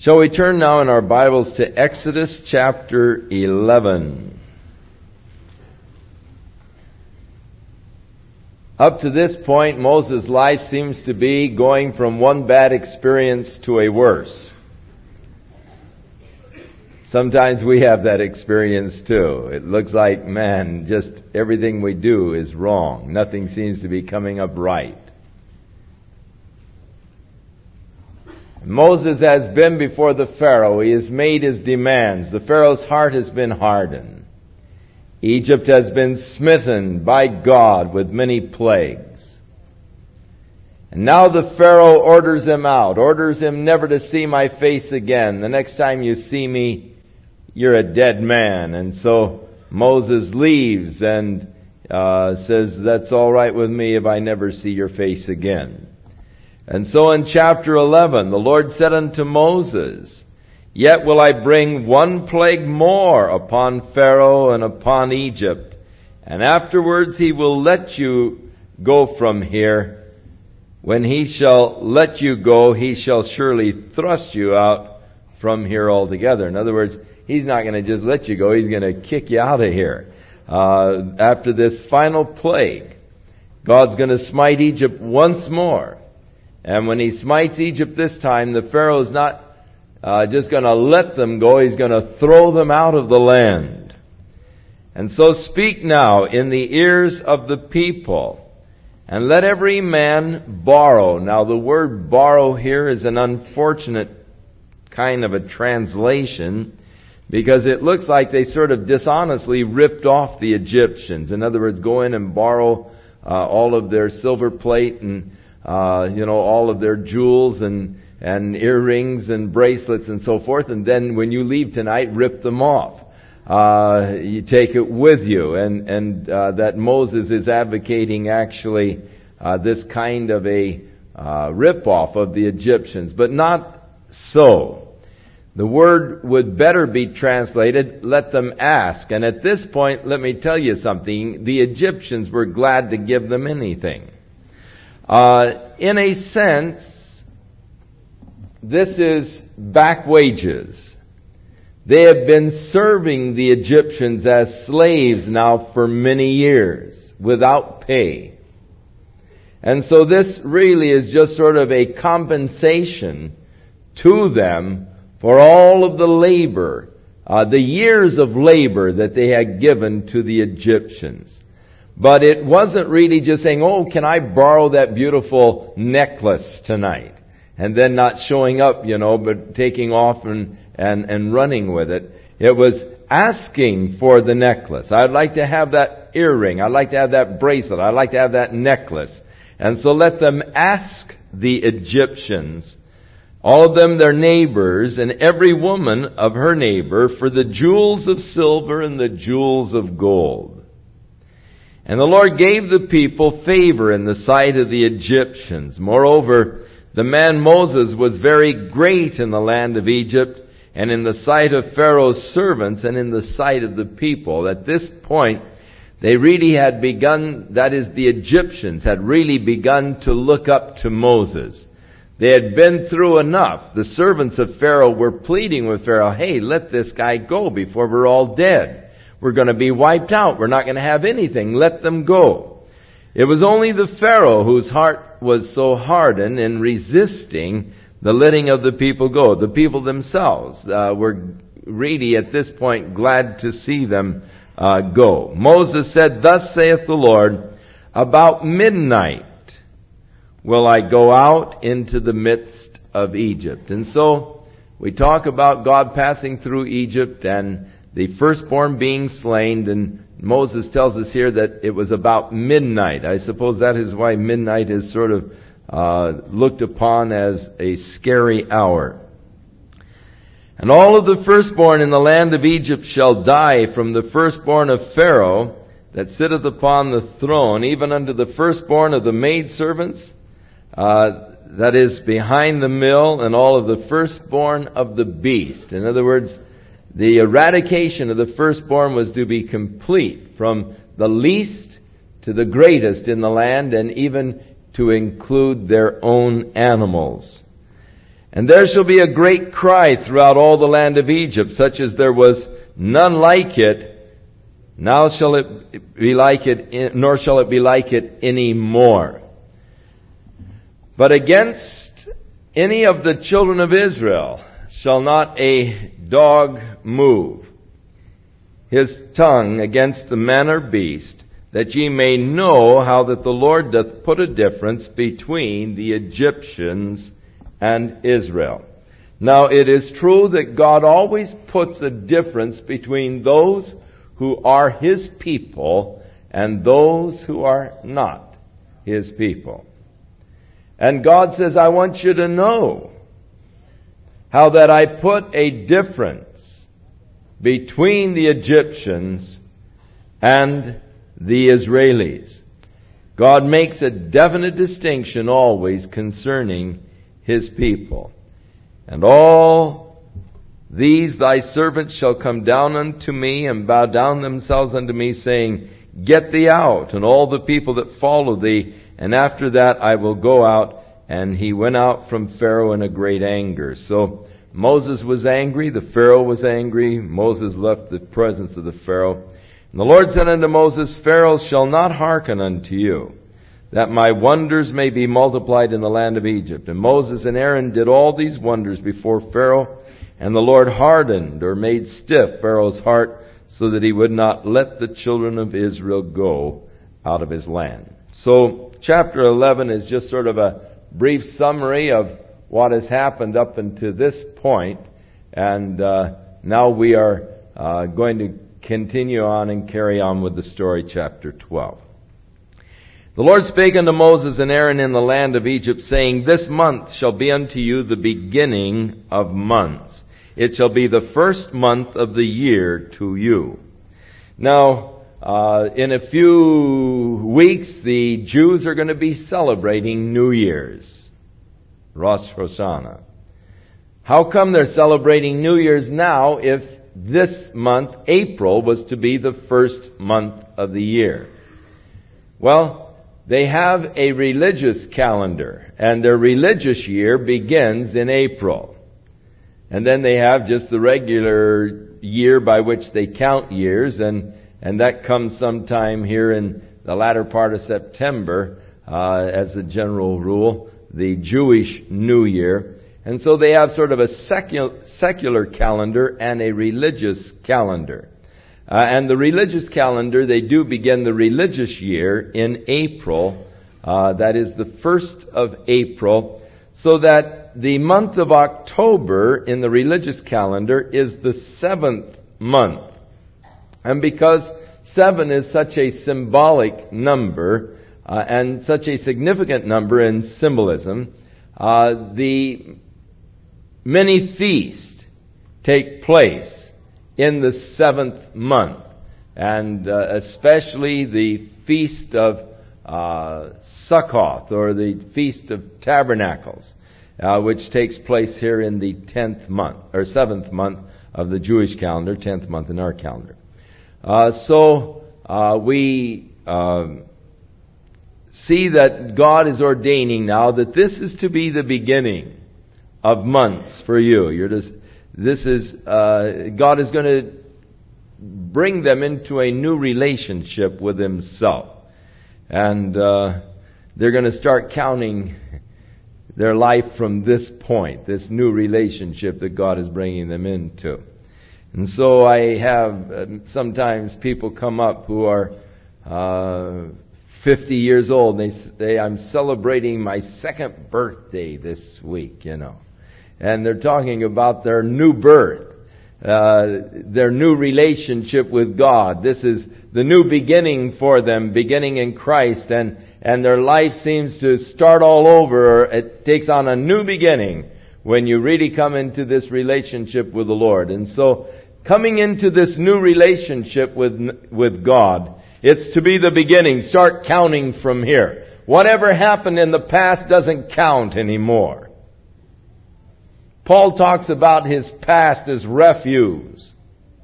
Shall we turn now in our Bibles to Exodus chapter 11. Up to this point, Moses' life seems to be going from one bad experience to a worse. Sometimes we have that experience too. It looks like, man, just everything we do is wrong. Nothing seems to be coming up right. Moses has been before the Pharaoh. He has made his demands. The Pharaoh's heart has been hardened. Egypt has been smitten by God with many plagues. And now the Pharaoh orders him out, orders him never to see my face again. The next time you see me, you're a dead man. And so Moses leaves and says, that's all right with me if I never see your face again. And so in chapter 11, the Lord said unto Moses, Yet will I bring one plague more upon Pharaoh and upon Egypt, and afterwards he will let you go from here. When he shall let you go, he shall surely thrust you out from here altogether. In other words, he's not going to just let you go, he's going to kick you out of here. After this final plague, God's going to smite Egypt once more. And when he smites Egypt this time, the Pharaoh is not just going to let them go. He's going to throw them out of the land. And so speak now in the ears of the people, and let every man borrow. Now the word borrow here is an unfortunate kind of a translation, because it looks like they sort of dishonestly ripped off the Egyptians. In other words, go in and borrow all of their silver plate and all of their jewels and earrings and bracelets and so forth, and then when you leave tonight, rip them off. You take it with you, and that Moses is advocating actually this kind of a rip-off of the Egyptians, but not so. The word would better be translated, let them ask. And at this point, let me tell you something, the Egyptians were glad to give them anything. In a sense, this is back wages. They have been serving the Egyptians as slaves now for many years without pay. And so this really is just sort of a compensation to them for all of the labor, the years of labor that they had given to the Egyptians. But it wasn't really just saying, oh, can I borrow that beautiful necklace tonight? And then not showing up, but taking off and running with it. It was asking for the necklace. I'd like to have that earring. I'd like to have that bracelet. I'd like to have that necklace. And so let them ask the Egyptians, all of them their neighbors, and every woman of her neighbor, for the jewels of silver and the jewels of gold. And the Lord gave the people favor in the sight of the Egyptians. Moreover, the man Moses was very great in the land of Egypt, and in the sight of Pharaoh's servants, and in the sight of the people. At this point, they really had begun, that is, the Egyptians had really begun to look up to Moses. They had been through enough. The servants of Pharaoh were pleading with Pharaoh, hey, let this guy go before we're all dead. We're going to be wiped out. We're not going to have anything. Let them go. It was only the Pharaoh whose heart was so hardened in resisting the letting of the people go. The people themselves were really at this point glad to see them go. Moses said, Thus saith the Lord, about midnight will I go out into the midst of Egypt. And so we talk about God passing through Egypt and the firstborn being slain, and Moses tells us here that it was about midnight. I suppose that is why midnight is sort of looked upon as a scary hour. And all of the firstborn in the land of Egypt shall die, from the firstborn of Pharaoh that sitteth upon the throne, even unto the firstborn of the maidservants, that is behind the mill, and all of the firstborn of the beast. In other words, the eradication of the firstborn was to be complete, from the least to the greatest in the land, and even to include their own animals. And there shall be a great cry throughout all the land of Egypt, such as there was none like it. Now shall it be like it, nor shall it be like it any more. But against any of the children of Israel shall not a dog move his tongue against the man or beast, that ye may know how that the Lord doth put a difference between the Egyptians and Israel. Now it is true that God always puts a difference between those who are His people and those who are not His people. And God says, I want you to know how that I put a difference between the Egyptians and the Israelis. God makes a definite distinction always concerning His people. And all these thy servants shall come down unto me and bow down themselves unto me, saying, Get thee out, and all the people that follow thee, and after that I will go out. And he went out from Pharaoh in a great anger. So Moses was angry, the Pharaoh was angry, Moses left the presence of the Pharaoh. And the Lord said unto Moses, Pharaoh shall not hearken unto you, that my wonders may be multiplied in the land of Egypt. And Moses and Aaron did all these wonders before Pharaoh, and the Lord hardened or made stiff Pharaoh's heart, so that he would not let the children of Israel go out of his land. So chapter 11 is just sort of a brief summary of what has happened up until this point. And now we are going to continue on and carry on with the story, chapter 12. The Lord spake unto Moses and Aaron in the land of Egypt, saying, This month shall be unto you the beginning of months. It shall be the first month of the year to you. Now, in a few weeks, the Jews are going to be celebrating New Year's, Rosh Hashanah. How come they're celebrating New Year's now if this month, April, was to be the first month of the year? Well, they have a religious calendar, and their religious year begins in April. And then they have just the regular year by which they count years, and that comes sometime here in the latter part of September, as a general rule, the Jewish New Year. And so they have sort of a secular calendar and a religious calendar. And the religious calendar, they do begin the religious year in April. That is the 1st of April. So that the month of October in the religious calendar is the 7th month. And because 7 is such a symbolic number, and such a significant number in symbolism, the many feasts take place in the 7th month, and especially the feast of Succoth, or the Feast of Tabernacles, which takes place here in the 10th month, or 7th month of the Jewish calendar, 10th month in our calendar. So we see that God is ordaining now that this is to be the beginning of months for you. God is going to bring them into a new relationship with Himself. And they're going to start counting their life from this point, this new relationship that God is bringing them into. And so I have sometimes people come up who are 50 years old, and they say, I'm celebrating my 2nd birthday this week, And they're talking about their new birth, their new relationship with God. This is the new beginning for them, beginning in Christ, and their life seems to start all over. It takes on a new beginning when you really come into this relationship with the Lord. And so, coming into this new relationship with God, it's to be the beginning. Start counting from here. Whatever happened in the past doesn't count anymore. Paul talks about his past as refuse.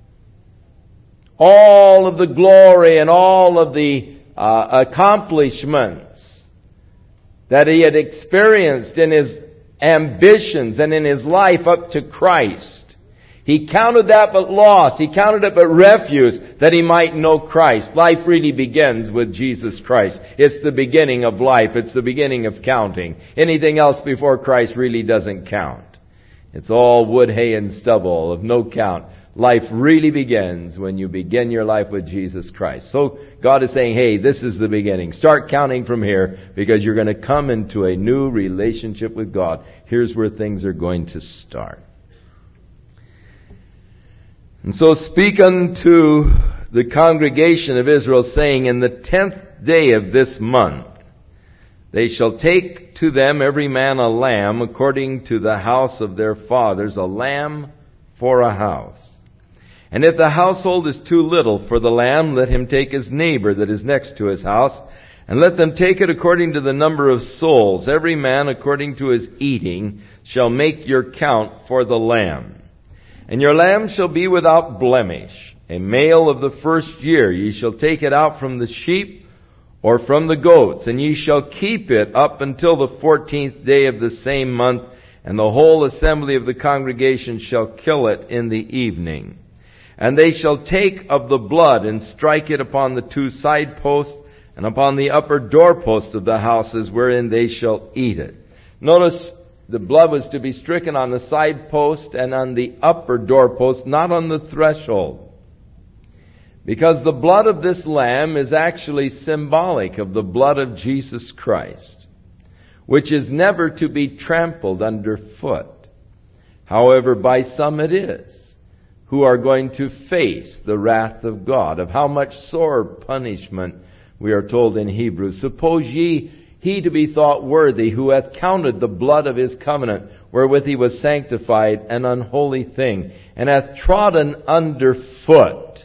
All of the glory and all of the accomplishments that he had experienced in his ambitions and in his life up to Christ. He counted that but loss. He counted it but refuse that he might know Christ. Life really begins with Jesus Christ. It's the beginning of life. It's the beginning of counting. Anything else before Christ really doesn't count. It's all wood, hay, and stubble of no count. Life really begins when you begin your life with Jesus Christ. So God is saying, hey, this is the beginning. Start counting from here because you're going to come into a new relationship with God. Here's where things are going to start. And so speak unto the congregation of Israel, saying, in the 10th day of this month, they shall take to them every man a lamb according to the house of their fathers, a lamb for a house. And if the household is too little for the lamb, let him take his neighbor that is next to his house, and let them take it according to the number of souls. Every man according to his eating shall make your count for the lamb. And your lamb shall be without blemish, a male of the first year. Ye shall take it out from the sheep or from the goats, and ye shall keep it up until the 14th day of the same month, and the whole assembly of the congregation shall kill it in the evening. And they shall take of the blood and strike it upon the 2 side posts and upon the upper doorpost of the houses wherein they shall eat it. Notice the blood was to be stricken on the side post and on the upper doorpost, not on the threshold. Because the blood of this lamb is actually symbolic of the blood of Jesus Christ, which is never to be trampled underfoot. However, by some it is, who are going to face the wrath of God, of how much sore punishment we are told in Hebrews. Suppose ye he to be thought worthy, who hath counted the blood of his covenant, wherewith he was sanctified, an unholy thing, and hath trodden under foot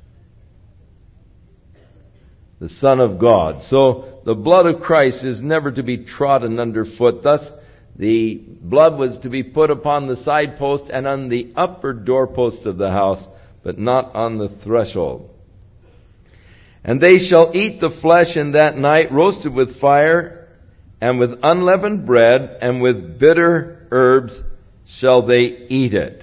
the Son of God. So the blood of Christ is never to be trodden under foot. Thus the blood was to be put upon the side post and on the upper doorpost of the house, but not on the threshold. And they shall eat the flesh in that night, roasted with fire, and with unleavened bread, and with bitter herbs shall they eat it.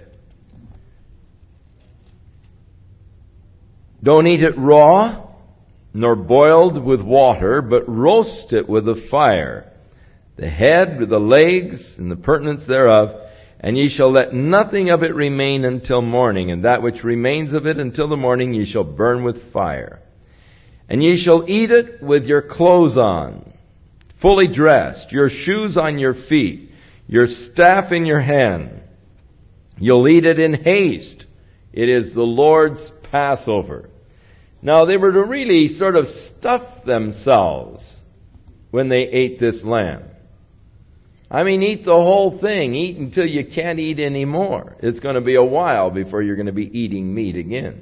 Don't eat it raw, nor boiled with water, but roast it with a fire, the head with the legs and the purtenance thereof, and ye shall let nothing of it remain until morning, and that which remains of it until the morning ye shall burn with fire. And ye shall eat it with your clothes on, fully dressed, your shoes on your feet, your staff in your hand. You'll eat it in haste. It is the Lord's Passover. Now, they were to really sort of stuff themselves when they ate this lamb. I mean, eat the whole thing. Eat until you can't eat anymore. It's going to be a while before you're going to be eating meat again.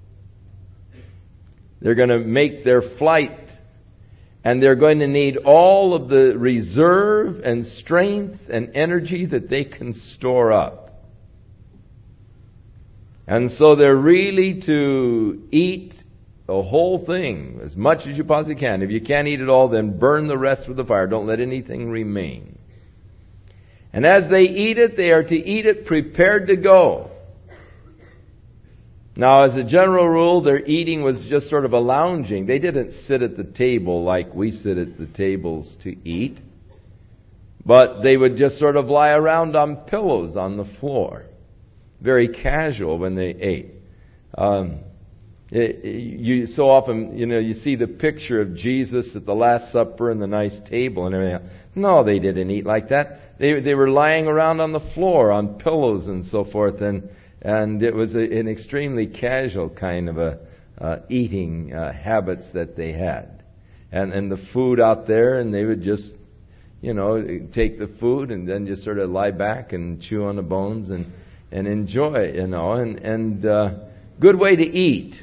They're going to make their flight, and they're going to need all of the reserve and strength and energy that they can store up. And so they're really to eat the whole thing, as much as you possibly can. If you can't eat it all, then burn the rest with the fire. Don't let anything remain. And as they eat it, they are to eat it prepared to go. Now, as a general rule, their eating was just sort of a lounging. They didn't sit at the table like we sit at the tables to eat. But they would just sort of lie around on pillows on the floor. Very casual when they ate. You so often, you see the picture of Jesus at the Last Supper and the nice table and everything else. No, they didn't eat like that. They were lying around on the floor on pillows and so forth, and it was an extremely casual kind of eating habits that they had. And the food out there, and they would just, take the food and then just sort of lie back and chew on the bones and enjoy, and good way to eat.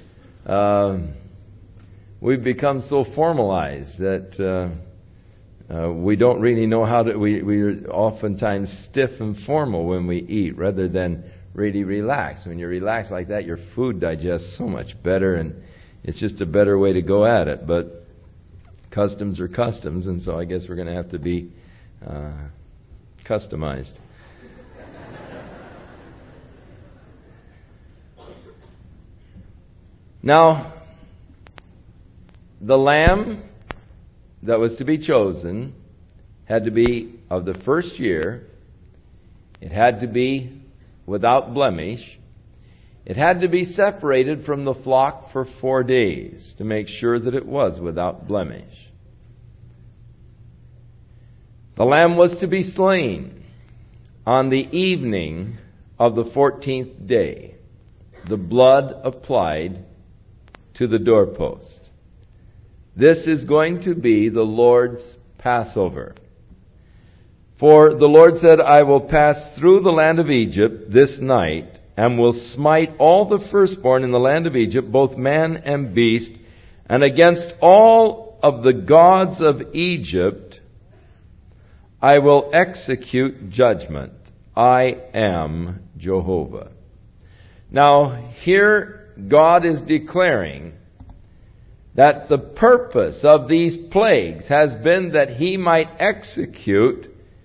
We've become so formalized that we don't really know how to. We're oftentimes stiff and formal when we eat, rather than really relax. When you're relaxed like that, your food digests so much better, and it's just a better way to go at it. But customs are customs, and so I guess we're going to have to be Customized. Now, the lamb that was to be chosen had to be of the first year. It had to be without blemish. It had to be separated from the flock for 4 days to make sure that it was without blemish. The lamb was to be slain on the evening of the 14th day, the blood applied to the doorpost. This is going to be the Lord's Passover. For the Lord said, I will pass through the land of Egypt this night, and will smite all the firstborn in the land of Egypt, both man and beast, and against all of the gods of Egypt I will execute judgment. I am Jehovah. Now, here God is declaring that the purpose of these plagues has been that He might execute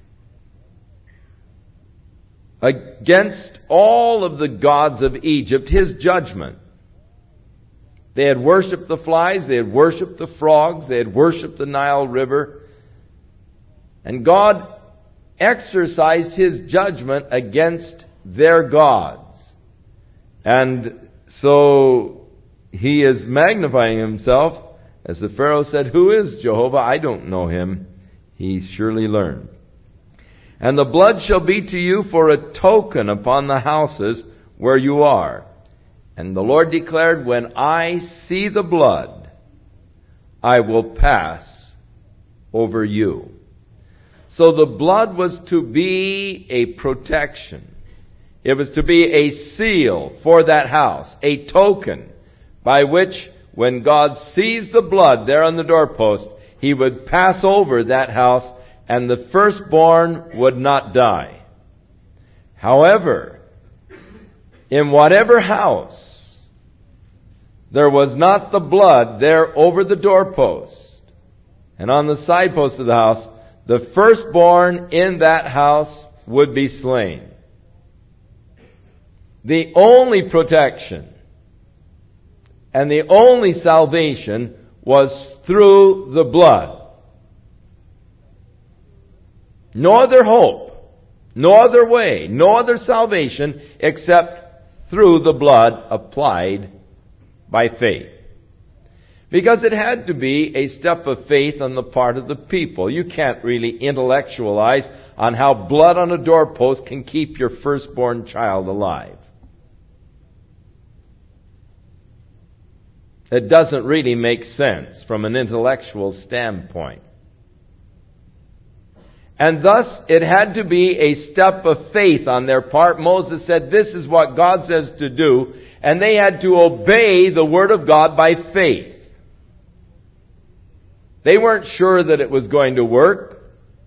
against all of the gods of Egypt His judgment. They had worshipped the flies, they had worshipped the frogs, they had worshipped the Nile River. And God exercised His judgment against their gods. And so He is magnifying Himself. As the Pharaoh said, who is Jehovah? I don't know Him. He surely learned. And the blood shall be to you for a token upon the houses where you are. And the Lord declared, when I see the blood, I will pass over you. So the blood was to be a protection. It was to be a seal for that house, a token by which when God sees the blood there on the doorpost, He would pass over that house and the firstborn would not die. However, in whatever house there was not the blood there over the doorpost and on the side post of the house, the firstborn in that house would be slain. The only protection and the only salvation was through the blood. No other hope, no other way, no other salvation except through the blood applied by faith. Because it had to be a step of faith on the part of the people. You can't really intellectualize on how blood on a doorpost can keep your firstborn child alive. It doesn't really make sense from an intellectual standpoint. And thus, it had to be a step of faith on their part. Moses said, this is what God says to do. And they had to obey the Word of God by faith. They weren't sure that it was going to work.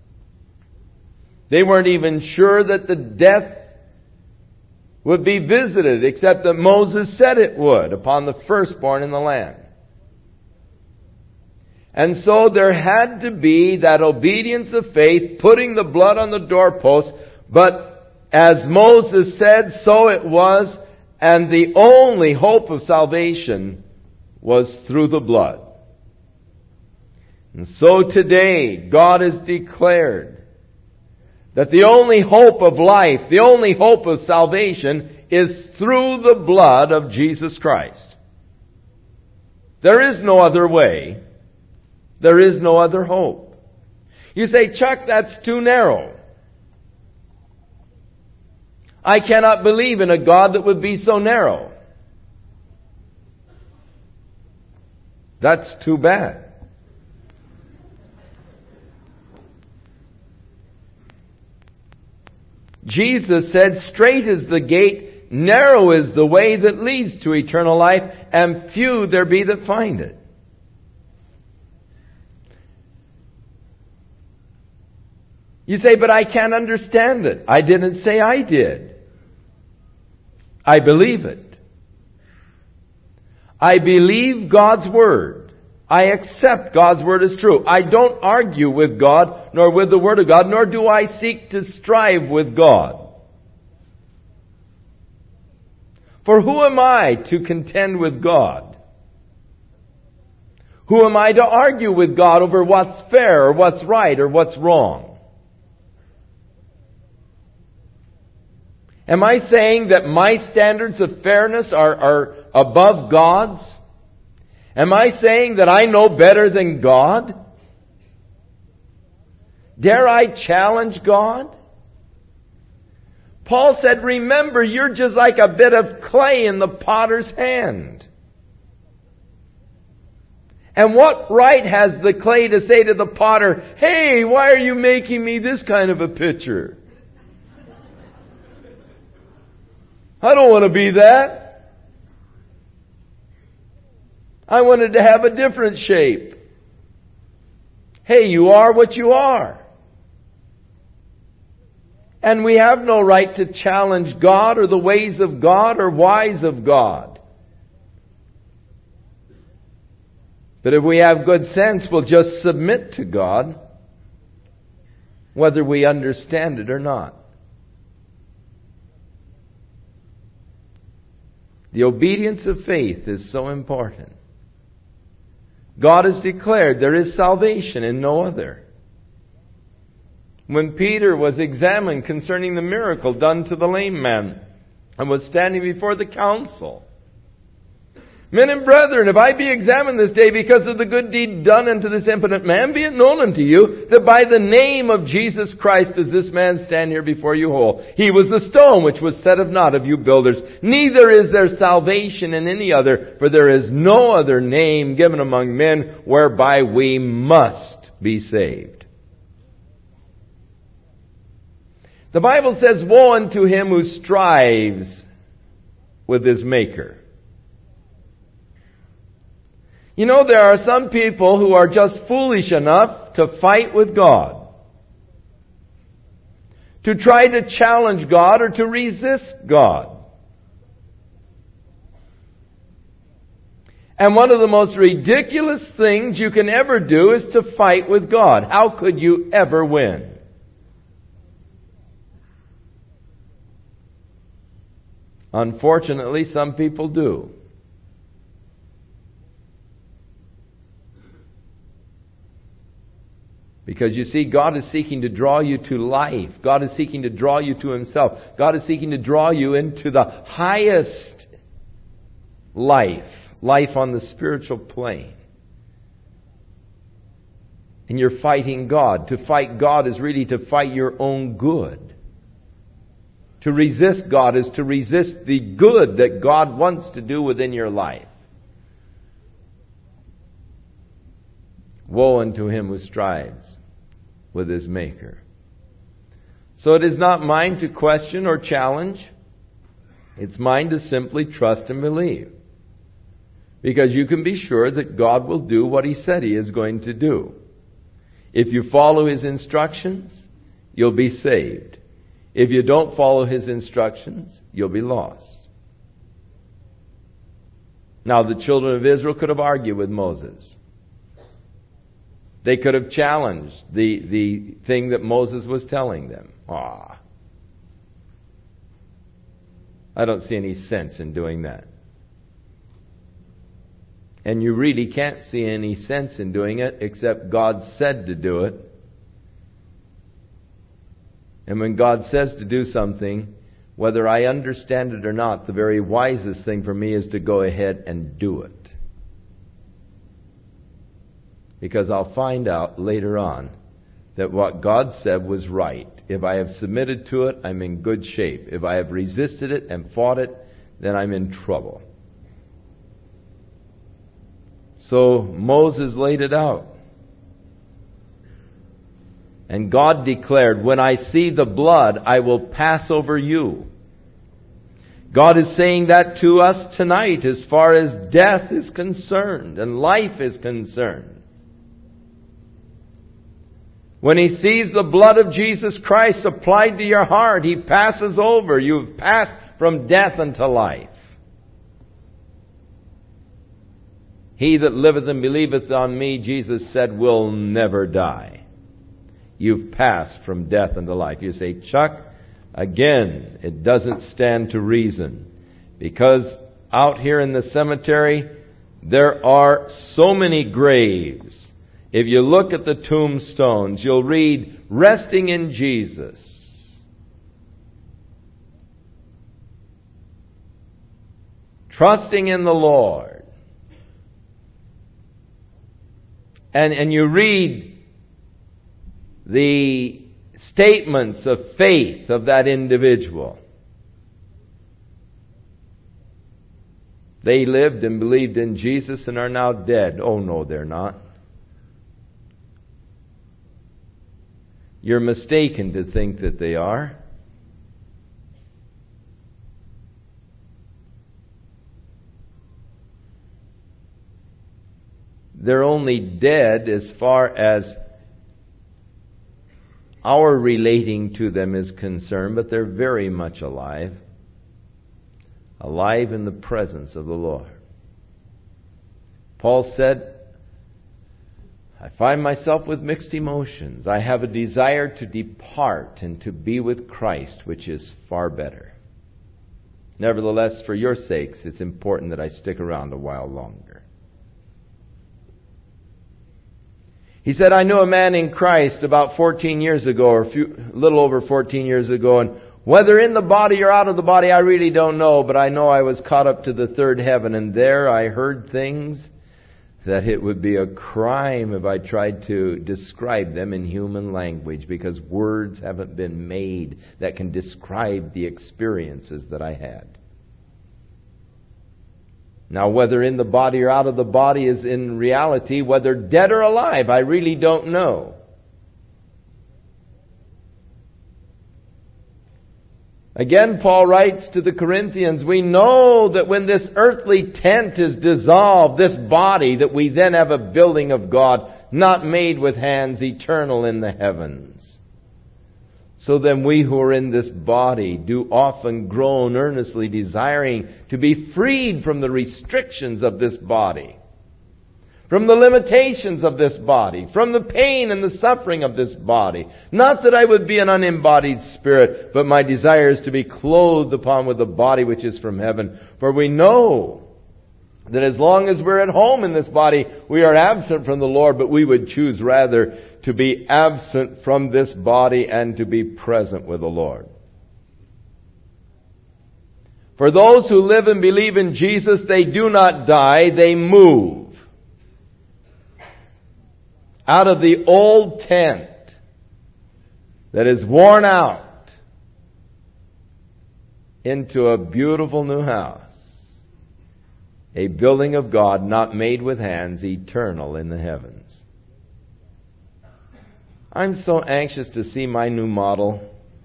They weren't even sure that the death would be visited, except that Moses said it would upon the firstborn in the land. And so there had to be that obedience of faith, putting the blood on the doorpost. But as Moses said, so it was. And the only hope of salvation was through the blood. And so today, God has declared that the only hope of life, the only hope of salvation is through the blood of Jesus Christ. There is no other way. There is no other hope. You say, Chuck, that's too narrow. I cannot believe in a God that would be so narrow. That's too bad. Jesus said, straight is the gate, narrow is the way that leads to eternal life, and few there be that find it. You say, but I can't understand it. I didn't say I did. I believe it. I believe God's Word. I accept God's Word as true. I don't argue with God, nor with the Word of God, nor do I seek to strive with God. For who am I to contend with God? Who am I to argue with God over what's fair, or what's right, or what's wrong? Am I saying that my standards of fairness are above God's? Am I saying that I know better than God? Dare I challenge God? Paul said, remember, you're just like a bit of clay in the potter's hand. And what right has the clay to say to the potter, hey, why are you making me this kind of a picture? I don't want to be that. I wanted to have a different shape. Hey, you are what you are. And we have no right to challenge God or the ways of God or whys of God. But if we have good sense, we'll just submit to God, whether we understand it or not. The obedience of faith is so important. God has declared there is salvation in no other. When Peter was examined concerning the miracle done to the lame man and was standing before the council, men and brethren, if I be examined this day because of the good deed done unto this impotent man, be it known unto you that by the name of Jesus Christ does this man stand here before you whole. He was the stone which was set of naught of you builders. Neither is there salvation in any other, for there is no other name given among men whereby we must be saved. The Bible says, woe unto him who strives with his Maker. You know, there are some people who are just foolish enough to fight with God, to try to challenge God or to resist God. And one of the most ridiculous things you can ever do is to fight with God. How could you ever win? Unfortunately, some people do. Because you see, God is seeking to draw you to life. God is seeking to draw you to Himself. God is seeking to draw you into the highest life on the spiritual plane. And you're fighting God. To fight God is really to fight your own good. To resist God is to resist the good that God wants to do within your life. Woe unto him who strives with his Maker. So it is not mine to question or challenge. It's mine to simply trust and believe. Because you can be sure that God will do what He said He is going to do. If you follow His instructions, you'll be saved. If you don't follow His instructions, you'll be lost. Now, the children of Israel could have argued with Moses. They could have challenged the thing that Moses was telling them. I don't see any sense in doing that. And you really can't see any sense in doing it except God said to do it. And when God says to do something, whether I understand it or not, the very wisest thing for me is to go ahead and do it. Because I'll find out later on that what God said was right. If I have submitted to it, I'm in good shape. If I have resisted it and fought it, then I'm in trouble. So Moses laid it out. And God declared, when I see the blood, I will pass over you. God is saying that to us tonight as far as death is concerned and life is concerned. When He sees the blood of Jesus Christ applied to your heart, He passes over. You've passed from death unto life. He that liveth and believeth on me, Jesus said, will never die. You've passed from death unto life. You say, Chuck, again, it doesn't stand to reason. Because out here in the cemetery, there are so many graves. If you look at the tombstones, you'll read, resting in Jesus. Trusting in the Lord. And you read the statements of faith of that individual. They lived and believed in Jesus and are now dead. Oh no, they're not. You're mistaken to think that they are. They're only dead as far as our relating to them is concerned, but they're very much alive. Alive in the presence of the Lord. Paul said, I find myself with mixed emotions. I have a desire to depart and to be with Christ, which is far better. Nevertheless, for your sakes, it's important that I stick around a while longer. He said, I knew a man in Christ about 14 years ago, or a little over 14 years ago, and whether in the body or out of the body, I really don't know, but I know I was caught up to the third heaven, and there I heard things that it would be a crime if I tried to describe them in human language, because words haven't been made that can describe the experiences that I had. Now, whether in the body or out of the body is in reality, whether dead or alive, I really don't know. Again, Paul writes to the Corinthians, we know that when this earthly tent is dissolved, this body, that we then have a building of God, not made with hands, eternal in the heavens. So then we who are in this body do often groan earnestly desiring to be freed from the restrictions of this body, from the limitations of this body, from the pain and the suffering of this body. Not that I would be an unembodied spirit, but my desire is to be clothed upon with the body which is from heaven. For we know that as long as we're at home in this body, we are absent from the Lord, but we would choose rather to be absent from this body and to be present with the Lord. For those who live and believe in Jesus, they do not die, they move out of the old tent that is worn out into a beautiful new house, a building of God not made with hands, eternal in the heavens. I'm so anxious to see my new model.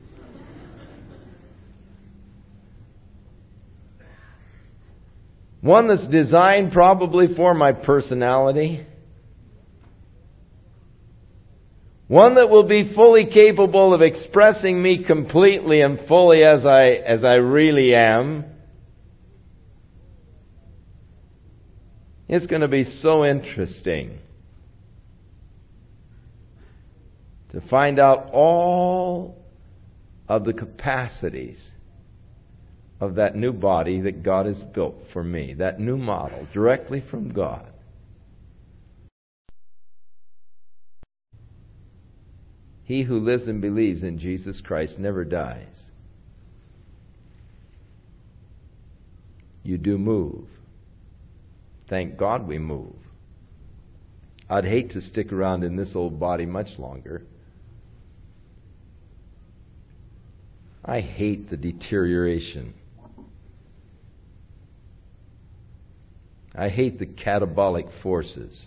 One that's designed probably for my personality. One that will be fully capable of expressing me completely and fully as I really am. It's going to be so interesting to find out all of the capacities of that new body that God has built for me. That new model, directly from God. He who lives and believes in Jesus Christ never dies. You do move. Thank God we move. I'd hate to stick around in this old body much longer. I hate the deterioration. I hate the catabolic forces.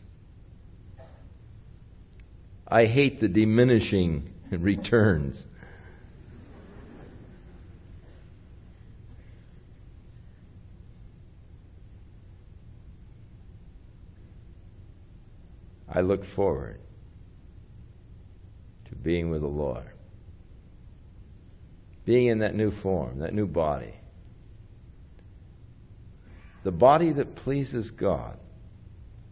I hate the diminishing returns. I look forward to being with the Lord. Being in that new form, that new body. The body that pleases God.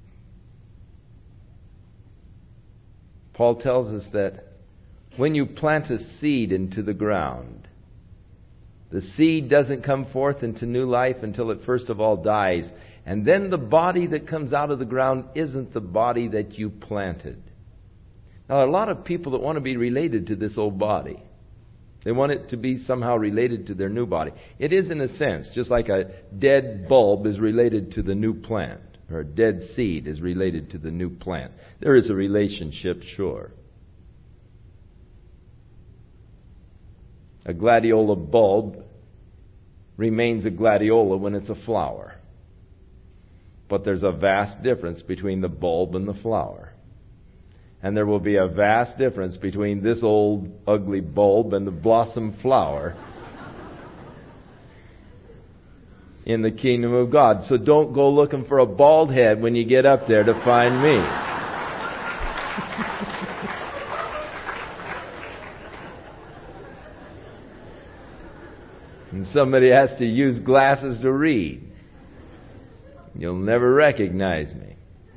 Paul tells us that when you plant a seed into the ground, the seed doesn't come forth into new life until it first of all dies. And then the body that comes out of the ground isn't the body that you planted. Now, there are a lot of people that want to be related to this old body. They want it to be somehow related to their new body. It is in a sense, just like a dead bulb is related to the new plant, or a dead seed is related to the new plant. There is a relationship, sure. A gladiola bulb remains a gladiola when it's a flower. But there's a vast difference between the bulb and the flower. And there will be a vast difference between this old ugly bulb and the blossom flower in the kingdom of God. So don't go looking for a bald head when you get up there to find me. And somebody has to use glasses to read. You'll never recognize me.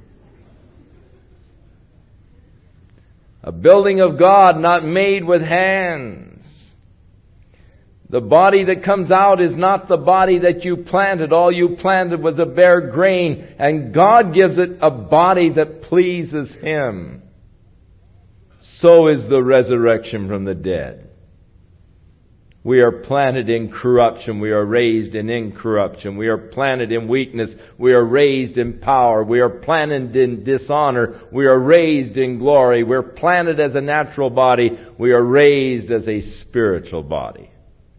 A building of God not made with hands. The body that comes out is not the body that you planted. All you planted was a bare grain, and God gives it a body that pleases Him. So is the resurrection from the dead. We are planted in corruption. We are raised in incorruption. We are planted in weakness. We are raised in power. We are planted in dishonor. We are raised in glory. We're planted as a natural body. We are raised as a spiritual body.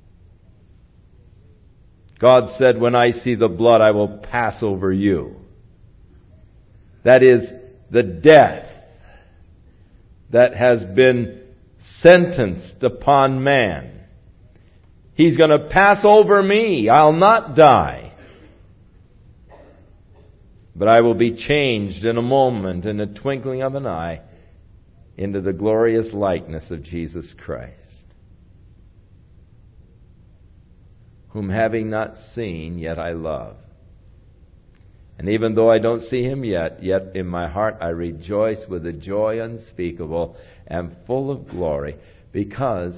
God said, when I see the blood, I will pass over you. That is the death that has been sentenced upon man. He's going to pass over me. I'll not die. But I will be changed in a moment, in the twinkling of an eye, into the glorious likeness of Jesus Christ, whom having not seen, yet I love. And even though I don't see Him yet in my heart I rejoice with a joy unspeakable and full of glory, because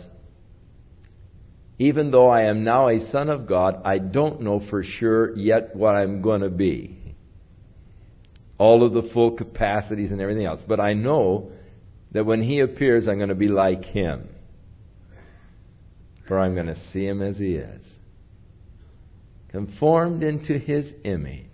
even though I am now a son of God, I don't know for sure yet what I'm going to be. All of the full capacities and everything else. But I know that when He appears, I'm going to be like Him. For I'm going to see Him as He is. Conformed into His image.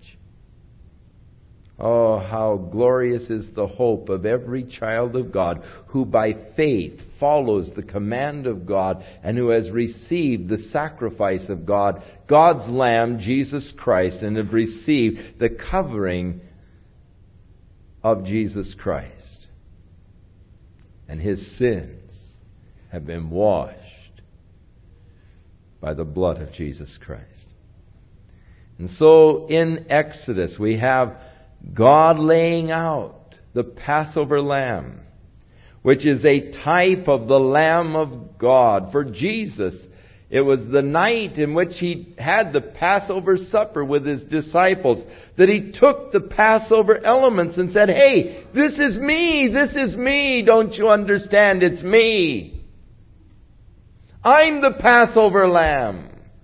Oh, how glorious is the hope of every child of God who by faith follows the command of God and who has received the sacrifice of God, God's Lamb, Jesus Christ, and have received the covering of Jesus Christ. And His sins have been washed by the blood of Jesus Christ. And so in Exodus we have God laying out the Passover lamb, which is a type of the Lamb of God. For Jesus, it was the night in which He had the Passover supper with His disciples that He took the Passover elements and said, hey, this is me, don't you understand? It's me. I'm the Passover lamb.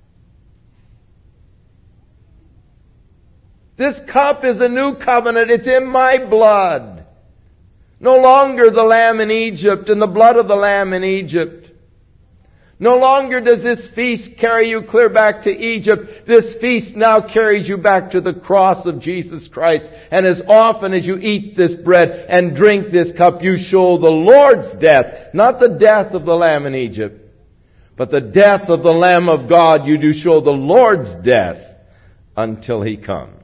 This cup is a new covenant. It's in my blood. No longer the lamb in Egypt and the blood of the lamb in Egypt. No longer does this feast carry you clear back to Egypt. This feast now carries you back to the cross of Jesus Christ. And as often as you eat this bread and drink this cup, you show the Lord's death. Not the death of the lamb in Egypt, but the death of the Lamb of God. You do show the Lord's death until He comes.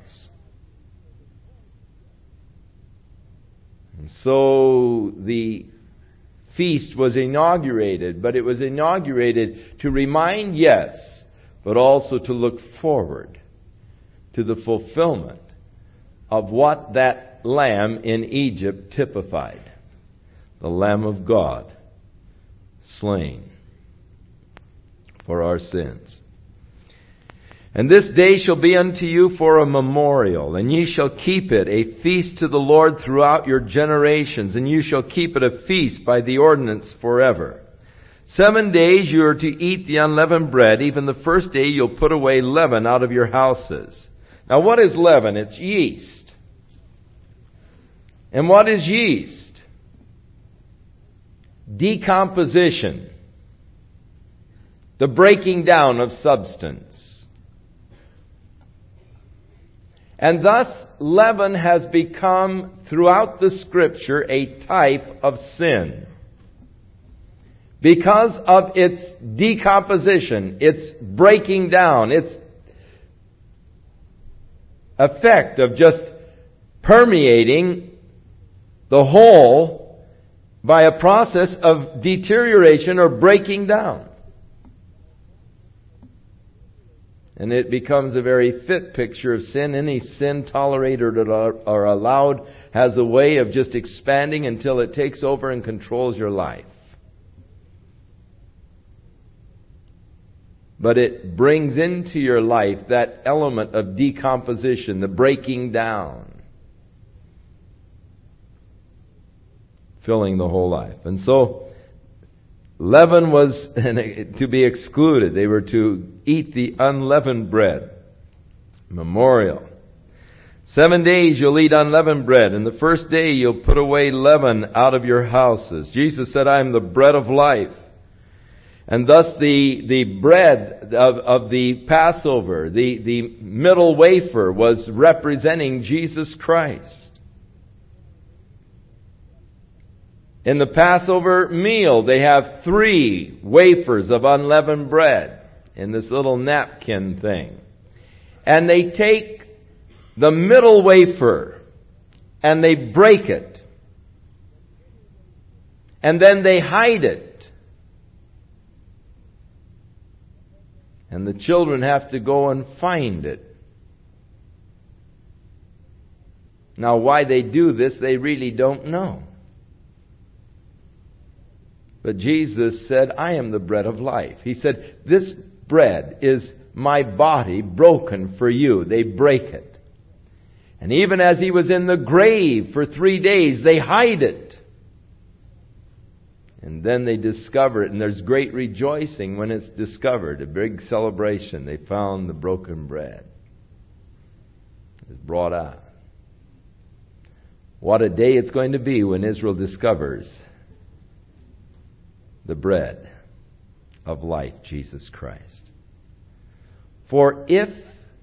And so the feast was inaugurated, but it was inaugurated to remind, yes, but also to look forward to the fulfillment of what that lamb in Egypt typified. The Lamb of God, slain for our sins. And this day shall be unto you for a memorial, and ye shall keep it a feast to the Lord throughout your generations, and you shall keep it a feast by the ordinance forever. 7 days you are to eat the unleavened bread. Even the first day you'll put away leaven out of your houses. Now what is leaven? It's yeast. And what is yeast? Decomposition. The breaking down of substance. And thus, leaven has become, throughout the Scripture, a type of sin. Because of its decomposition, its breaking down, its effect of just permeating the whole by a process of deterioration or breaking down. And it becomes a very fit picture of sin. Any sin tolerated or allowed has a way of just expanding until it takes over and controls your life. But it brings into your life that element of decomposition, the breaking down, filling the whole life. And so, leaven was to be excluded. They were to eat the unleavened bread. Memorial. 7 days you'll eat unleavened bread, and the first day you'll put away leaven out of your houses. Jesus said, I am the bread of life. And thus the bread of the Passover, the middle wafer, was representing Jesus Christ. In the Passover meal, they have 3 wafers of unleavened bread in this little napkin thing. And they take the middle wafer and they break it. And then they hide it. And the children have to go and find it. Now, why they do this, they really don't know. But Jesus said, I am the bread of life. He said, this bread is my body broken for you. They break it. And even as He was in the grave for 3 days, they hide it. And then they discover it, and there's great rejoicing when it's discovered. A big celebration. They found the broken bread. It's brought out. What a day it's going to be when Israel discovers the bread of life, Jesus Christ. For if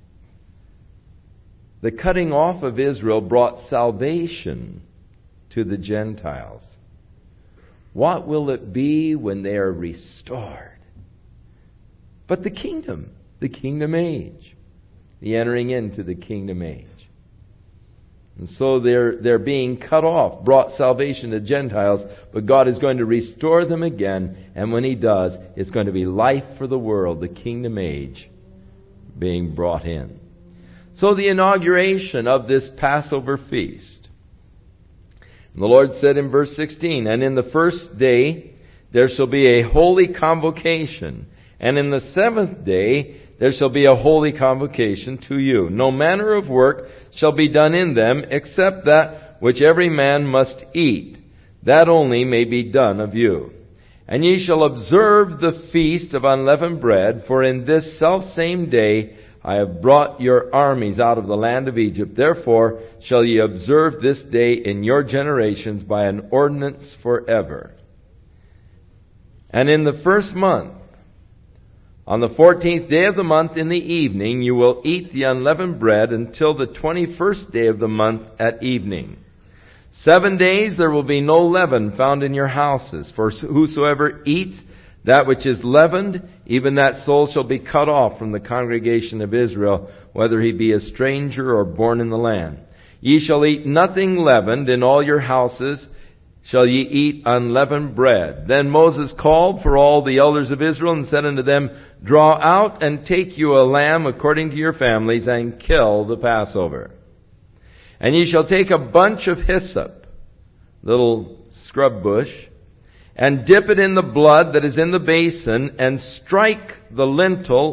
the cutting off of Israel brought salvation to the Gentiles, what will it be when they are restored? But the kingdom age, the entering into the kingdom age. And so they're being cut off, brought salvation to Gentiles, but God is going to restore them again, and when He does, it's going to be life for the world, the kingdom age being brought in. So the inauguration of this Passover feast. And the Lord said in verse 16, and in the first day there shall be a holy convocation, and in the 7th day there shall be a holy convocation to you. No manner of work shall be done in them, except that which every man must eat. That only may be done of you. And ye shall observe the feast of unleavened bread, for in this selfsame day I have brought your armies out of the land of Egypt. Therefore shall ye observe this day in your generations by an ordinance forever. And in the first month, on the 14th day of the month in the evening, you will eat the unleavened bread until the 21st day of the month at evening. 7 days there will be no leaven found in your houses. For whosoever eats that which is leavened, even that soul shall be cut off from the congregation of Israel, whether he be a stranger or born in the land. Ye shall eat nothing leavened. In all your houses shall ye eat unleavened bread. Then Moses called for all the elders of Israel and said unto them, Draw out and take you a lamb according to your families, and kill the Passover. And ye shall take a bunch of hyssop, little scrub bush, and dip it in the blood that is in the basin, and strike the lintel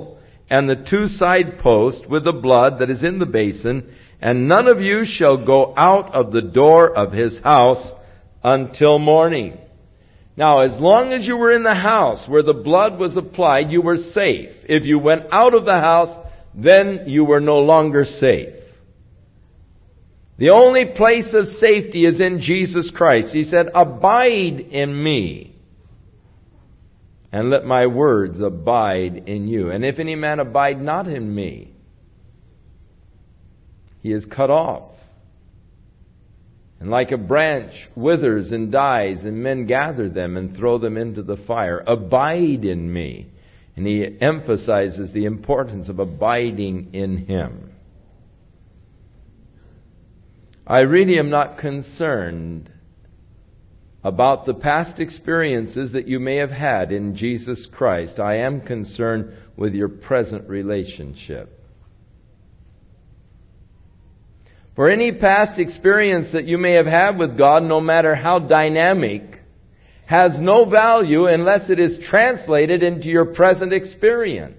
and the 2 side posts with the blood that is in the basin, and none of you shall go out of the door of his house until morning. Now, as long as you were in the house where the blood was applied, you were safe. If you went out of the house, then you were no longer safe. The only place of safety is in Jesus Christ. He said, "Abide in me, and let my words abide in you. And if any man abide not in me, he is cut off. And like a branch withers and dies, and men gather them and throw them into the fire. Abide in me." And he emphasizes the importance of abiding in him. I really am not concerned about the past experiences that you may have had in Jesus Christ. I am concerned with your present relationship. For any past experience that you may have had with God, no matter how dynamic, has no value unless it is translated into your present experience.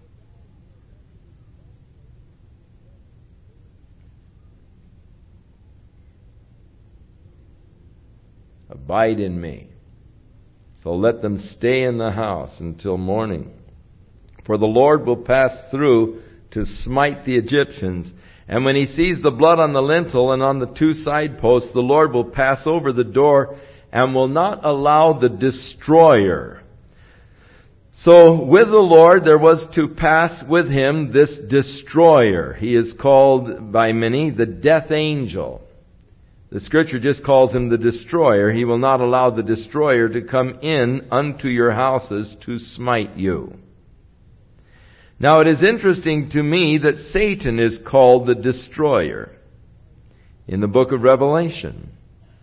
Abide in me. So let them stay in the house until morning. For the Lord will pass through to smite the Egyptians. And when he sees the blood on the lintel and on the 2 side posts, the Lord will pass over the door and will not allow the destroyer. So with the Lord there was to pass with him this destroyer. He is called by many the death angel. The Scripture just calls him the destroyer. He will not allow the destroyer to come in unto your houses to smite you. Now it is interesting to me that Satan is called the destroyer in the book of Revelation.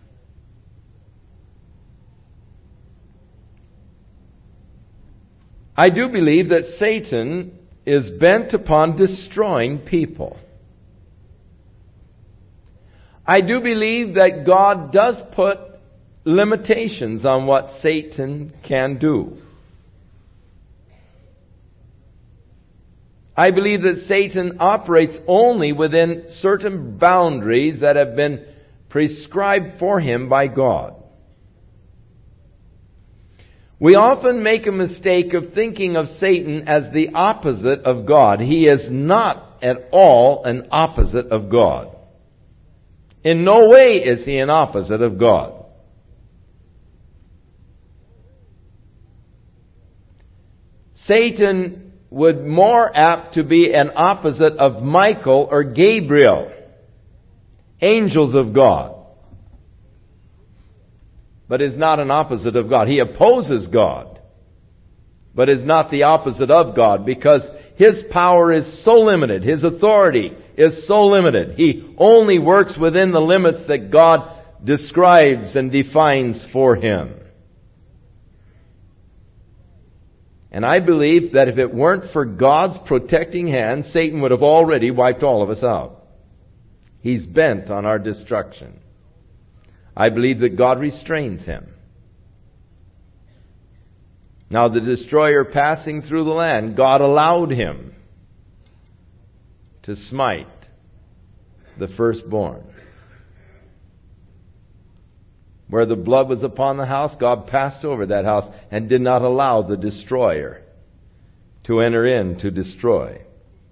I do believe that Satan is bent upon destroying people. I do believe that God does put limitations on what Satan can do. I believe that Satan operates only within certain boundaries that have been prescribed for him by God. We often make a mistake of thinking of Satan as the opposite of God. He is not at all an opposite of God. In no way is he an opposite of God. Satan would more apt to be an opposite of Michael or Gabriel, angels of God, but is not an opposite of God. He opposes God, but is not the opposite of God, because his power is so limited, his authority is so limited. He only works within the limits that God describes and defines for him. And I believe that if it weren't for God's protecting hand, Satan would have already wiped all of us out. He's bent on our destruction. I believe that God restrains him. Now, the destroyer passing through the land, God allowed him to smite the firstborn. Where the blood was upon the house, God passed over that house and did not allow the destroyer to enter in to destroy.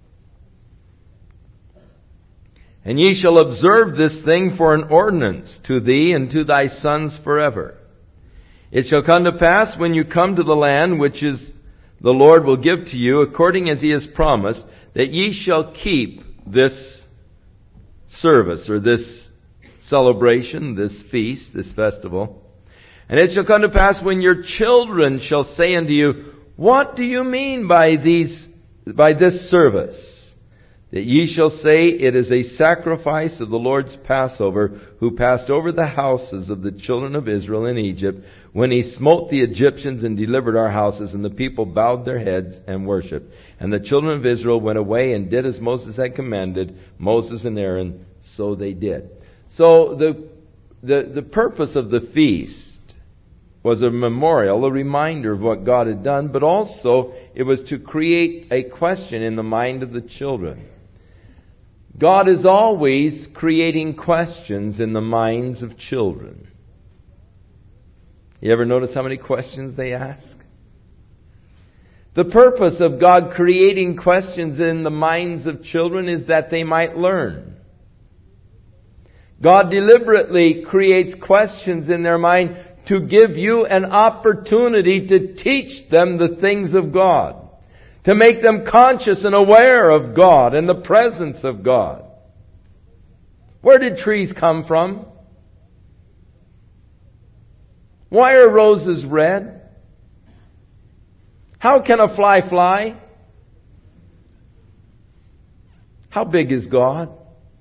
And ye shall observe this thing for an ordinance to thee and to thy sons forever. It shall come to pass when you come to the land which is the Lord will give to you, according as he has promised, that ye shall keep this service or this celebration, this feast, this festival. And it shall come to pass when your children shall say unto you, what do you mean by this service? That ye shall say, it is a sacrifice of the Lord's Passover, who passed over the houses of the children of Israel in Egypt, when he smote the Egyptians and delivered our houses, and the people bowed their heads and worshipped. And the children of Israel went away and did as Moses had commanded, Moses and Aaron, so they did. So the purpose of the feast was a memorial, a reminder of what God had done, but also it was to create a question in the mind of the children. God is always creating questions in the minds of children. You ever notice how many questions they ask? The purpose of God creating questions in the minds of children is that they might learn. God deliberately creates questions in their mind to give you an opportunity to teach them the things of God, to make them conscious and aware of God and the presence of God. Where did trees come from? Why are roses red? How can a fly fly? How big is God?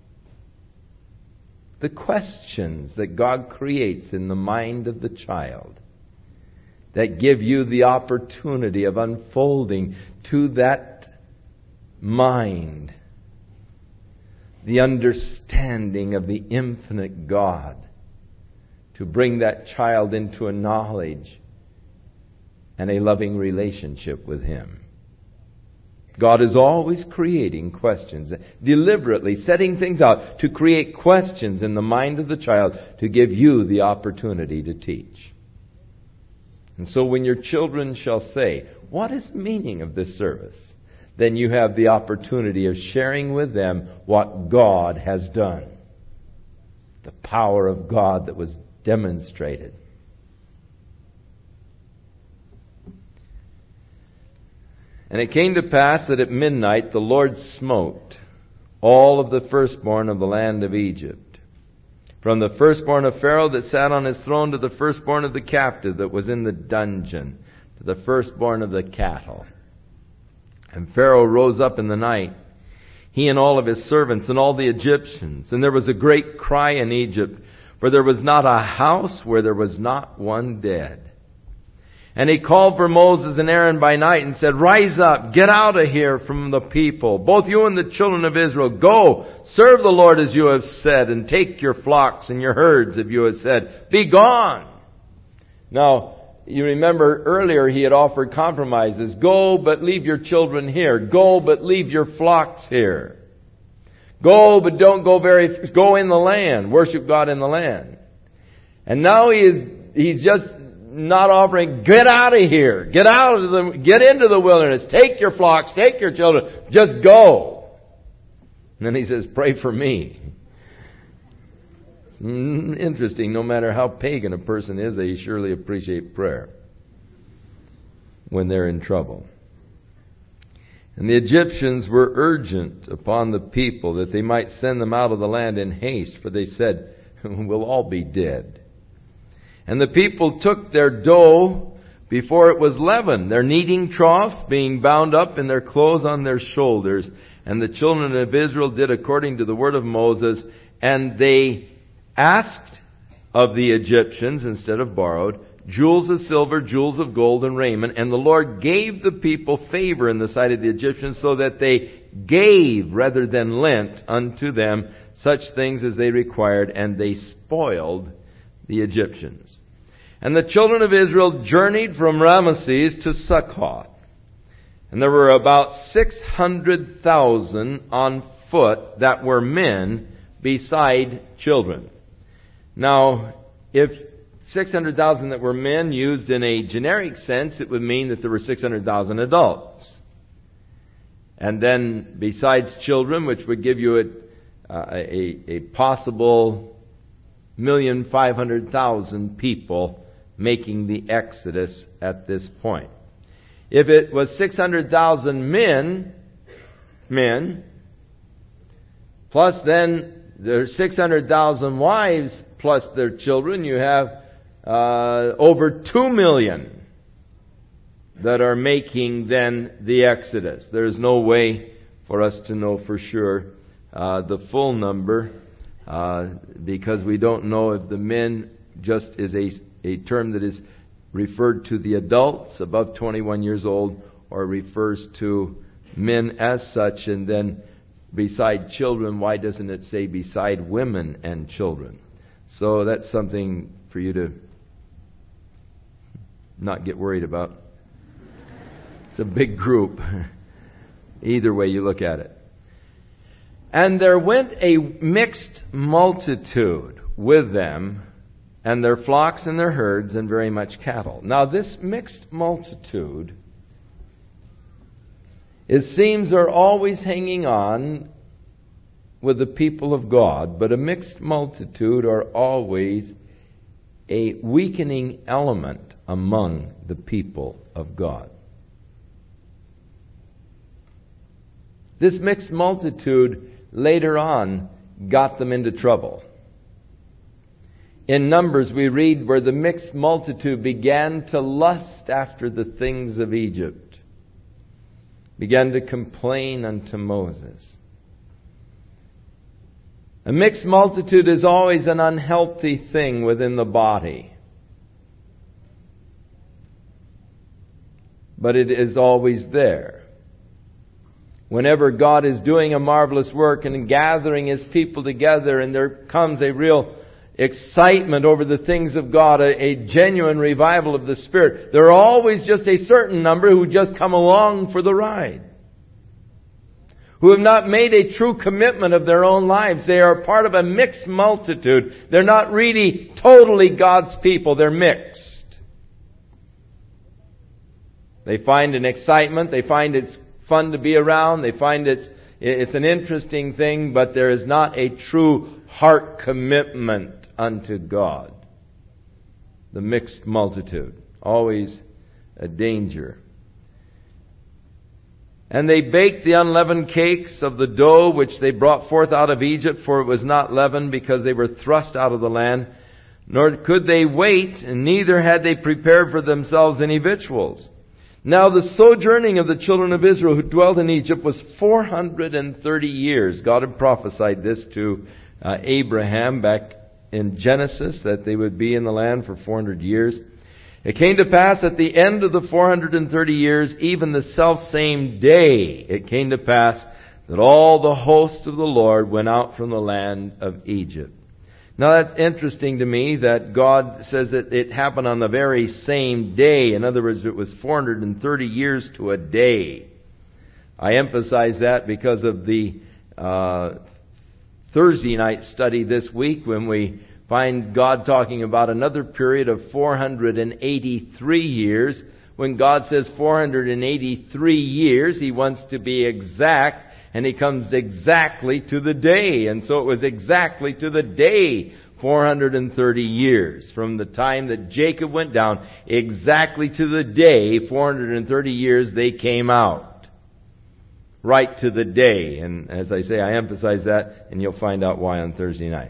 The questions that God creates in the mind of the child that give you the opportunity of unfolding to that mind the understanding of the infinite God, to bring that child into a knowledge and a loving relationship with Him. God is always creating questions, deliberately setting things out to create questions in the mind of the child to give you the opportunity to teach. And so when your children shall say, "What is the meaning of this service?" then you have the opportunity of sharing with them what God has done. The power of God that was demonstrated. And it came to pass that at midnight the Lord smote all of the firstborn of the land of Egypt, from the firstborn of Pharaoh that sat on his throne to the firstborn of the captive that was in the dungeon, to the firstborn of the cattle. And Pharaoh rose up in the night, he and all of his servants and all the Egyptians. And there was a great cry in Egypt, for there was not a house where there was not one dead. And he called for Moses and Aaron by night and said, "Rise up, get out of here from the people, both you and the children of Israel. Go, serve the Lord as you have said, and take your flocks and your herds, as you have said. Be gone." Now, you remember earlier he had offered compromises. Go, but leave your children here. Go, but leave your flocks here. Go, but don't go go in the land. Worship God in the land. And now he's just not offering, get out of here. Get into the wilderness. Take your flocks, take your children. Just go. And then he says, pray for me. Interesting. No matter how pagan a person is, they surely appreciate prayer when they're in trouble. And the Egyptians were urgent upon the people that they might send them out of the land in haste, for they said, we'll all be dead. And the people took their dough before it was leavened, their kneading troughs being bound up in their clothes on their shoulders. And the children of Israel did according to the word of Moses, and they asked of the Egyptians, instead of borrowed, jewels of silver, jewels of gold, and raiment. And the Lord gave the people favor in the sight of the Egyptians, so that they gave rather than lent unto them such things as they required, and they spoiled the Egyptians. And the children of Israel journeyed from Ramesses to Succoth. And there were about 600,000 on foot that were men beside children. Now, if 600,000 that were men used in a generic sense, it would mean that there were 600,000 adults. And then besides children, which would give you a possible 1,500,000 people making the Exodus at this point. If it was 600,000 men, plus then there's 600,000 wives plus their children, you have over 2 million that are making then the Exodus. There's no way for us to know for sure the full number, because we don't know if the men just is a term that is referred to the adults above 21 years old, or refers to men as such. And then beside children, why doesn't it say beside women and children? So that's something for you to not get worried about. It's a big group. Either way you look at it. And there went a mixed multitude with them, and their flocks and their herds, and very much cattle. Now this mixed multitude, it seems, are always hanging on with the people of God, but a mixed multitude are always a weakening element among the people of God. This mixed multitude later on got them into trouble. In Numbers we read where the mixed multitude began to lust after the things of Egypt, began to complain unto Moses. A mixed multitude is always an unhealthy thing within the body. But it is always there. Whenever God is doing a marvelous work and gathering His people together, and there comes a real excitement over the things of God, a genuine revival of the Spirit, there are always just a certain number who just come along for the ride, who have not made a true commitment of their own lives. They are part of a mixed multitude. They're not really totally God's people. They're mixed. They find an excitement. They find it's fun to be around. They find it's an interesting thing, but there is not a true heart commitment unto God. The mixed multitude. Always a danger. And they baked the unleavened cakes of the dough which they brought forth out of Egypt, for it was not leavened, because they were thrust out of the land. Nor could they wait, and neither had they prepared for themselves any victuals. Now the sojourning of the children of Israel who dwelt in Egypt was 430 years. God had prophesied this to Abraham back in Genesis, that they would be in the land for 400 years. It came to pass at the end of the 430 years, even the selfsame day, it came to pass that all the host of the Lord went out from the land of Egypt. Now that's interesting to me that God says that it happened on the very same day. In other words, it was 430 years to a day. I emphasize that because of the Thursday night study this week, when we find God talking about another period of 483 years. When God says 483 years, He wants to be exact, and He comes exactly to the day. And so it was exactly to the day 430 years. From the time that Jacob went down, exactly to the day, 430 years, they came out. Right to the day. And as I say, I emphasize that, and you'll find out why on Thursday night.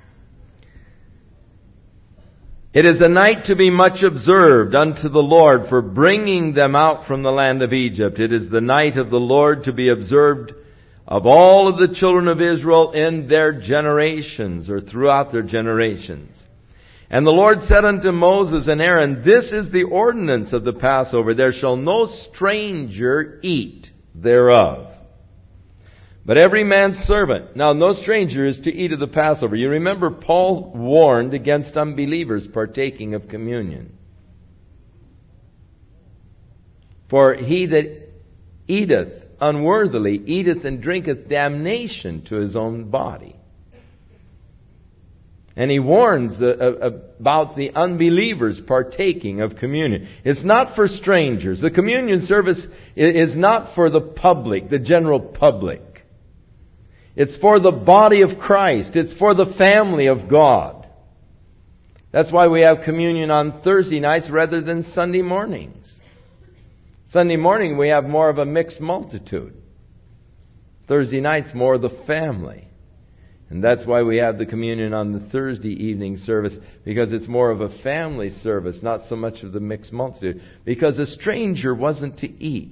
It is a night to be much observed unto the Lord for bringing them out from the land of Egypt. It is the night of the Lord to be observed of all of the children of Israel in their generations, or throughout their generations. And the Lord said unto Moses and Aaron, This is the ordinance of the Passover. There shall no stranger eat thereof, but every man's servant. Now, no stranger is to eat of the Passover. You remember Paul warned against unbelievers partaking of communion. For he that eateth unworthily eateth and drinketh damnation to his own body. And he warns about the unbelievers partaking of communion. It's not for strangers. The communion service is not for the public, the general public. It's for the body of Christ. It's for the family of God. That's why we have communion on Thursday nights rather than Sunday mornings. Sunday morning we have more of a mixed multitude. Thursday nights more of the family. And that's why we have the communion on the Thursday evening service, because it's more of a family service, not so much of the mixed multitude. Because a stranger wasn't to eat.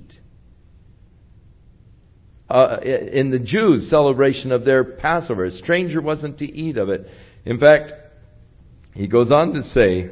In the Jews' celebration of their Passover, a stranger wasn't to eat of it. In fact, he goes on to say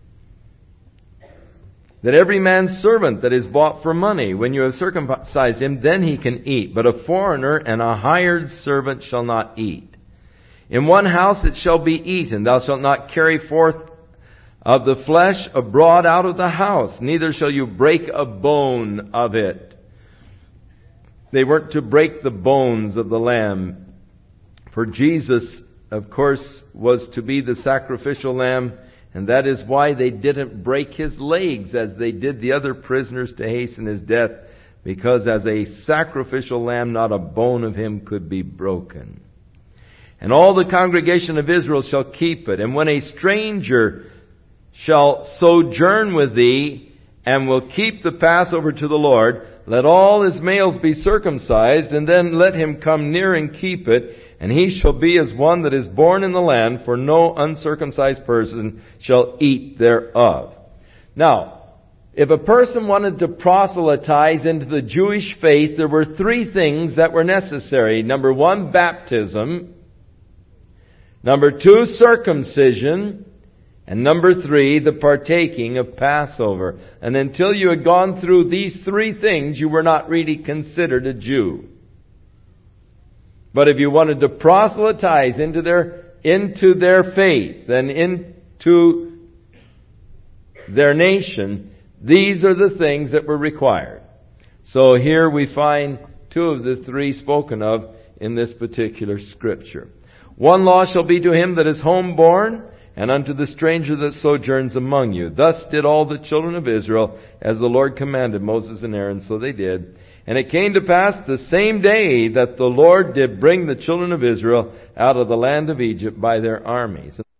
that every man's servant that is bought for money, when you have circumcised him, then he can eat. But a foreigner and a hired servant shall not eat. In one house it shall be eaten. Thou shalt not carry forth of the flesh abroad out of the house, neither shall you break a bone of it. They weren't to break the bones of the lamb. For Jesus, of course, was to be the sacrificial lamb, and that is why they didn't break his legs as they did the other prisoners to hasten his death, because as a sacrificial lamb, not a bone of him could be broken. And all the congregation of Israel shall keep it. And when a stranger shall sojourn with thee, and will keep the Passover to the Lord, let all his males be circumcised, and then let him come near and keep it, and he shall be as one that is born in the land, for no uncircumcised person shall eat thereof. Now, if a person wanted to proselytize into the Jewish faith, there were three things that were necessary. Number one, baptism. Number two, circumcision. And number three, the partaking of Passover. And until you had gone through these three things, you were not really considered a Jew. But if you wanted to proselytize into their faith and into their nation, these are the things that were required. So here we find two of the three spoken of in this particular scripture. One law shall be to him that is homeborn, and unto the stranger that sojourns among you. Thus did all the children of Israel, as the Lord commanded Moses and Aaron, so they did. And it came to pass the same day that the Lord did bring the children of Israel out of the land of Egypt by their armies.